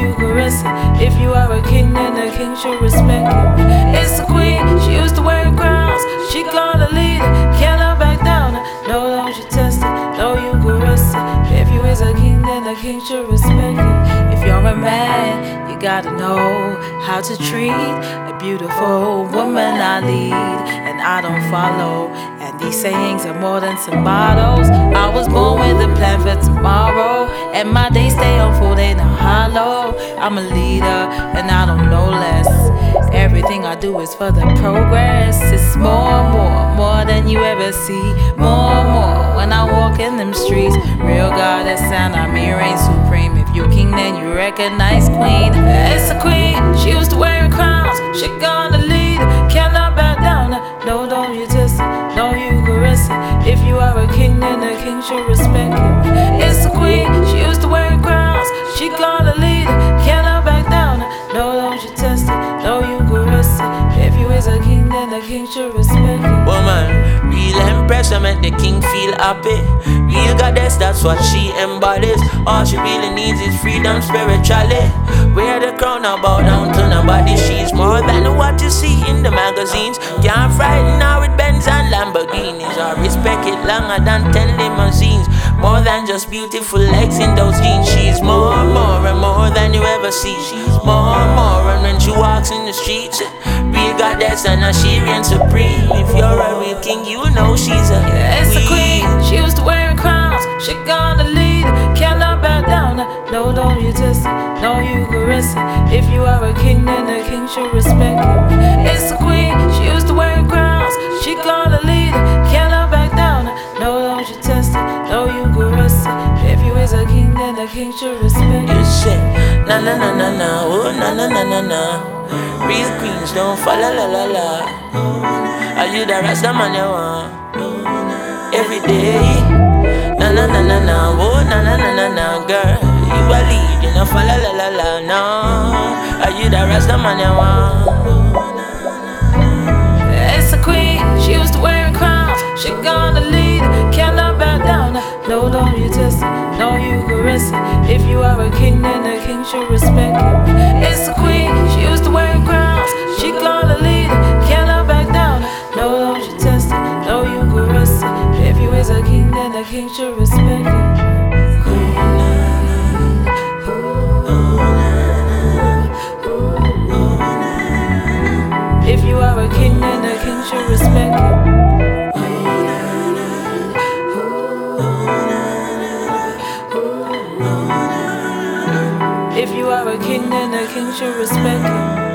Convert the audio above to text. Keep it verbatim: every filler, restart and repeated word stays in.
you caress it. If you are a king, then the king should respect you. It's the queen, she used to wear crowns. She called a leader, cannot back down. No, don't you test it, no, you caress it. If you is a king, then the king should respect you. If you're a man, you gotta know how to treat a beautiful woman I lead, and I don't follow. And these sayings are more than some bottles. I was born with a plan for tomorrow, and my days stay on full, they not hollow. I'm a leader, and I don't know less. Everything I do is for the progress. It's more, more, more than you ever see. More, more when I walk in them streets. Real goddess and I me reign supreme. If you king, then you recognize queen. It's a queen, she used to wear crowns. She gonna lead, cannot back down. No, don't you test it, no, you caress it. If you are a king, then the king should respect you. It's a queen, she used to wear crowns. She gonna lead, cannot back down. No, don't you test it, no, you caress it. If you is a king, then the king should respect you. Woman, real empress, I make the king feel happy. Real goddess, that's what she embodies. All she really needs is freedom spiritually. Wear the crown, now bow down to nobody. She's more than what you see in the magazines. Can't frighten her with Benz and Lamborghinis, or respect it longer than ten limousines. More than just beautiful legs in those jeans. She's more, more and more than you ever see. She's more, more, and when she walks in the streets, real goddess and now she reigns supreme. If you're a real king, you know she's a yeah, it's a queen. She used to wear crowns. She gonna lead, cannot back down. No, don't you test it, no, you caress it. If you are a king, then the king should respect you. It's a queen. She used to wear crowns. She gonna lead, cannot back down. No, don't you test it, no, you caress it. If you is a king, then the king should respect you. You say na na na na na, oh na na na na na. Real queens don't fall la la la la. Are you the rasta man you want? Every day, na na na na na, oh na na na na na, girl. You a lead, you know fall la la la la, no. Are you the rasta man you want? It's a queen, she used to wear crowns. She gonna lead, cannot back down. No, don't you test it, no, you caress it. If you are a king, then the king should respect you. It's a queen, she used to wear crowns. She gonna lead, cannot back down. No, don't you test it, no, you caress it. If you is a king, then the king should respect you. If you are a king, then the king should respect you. If you are a king, then the king should respect you.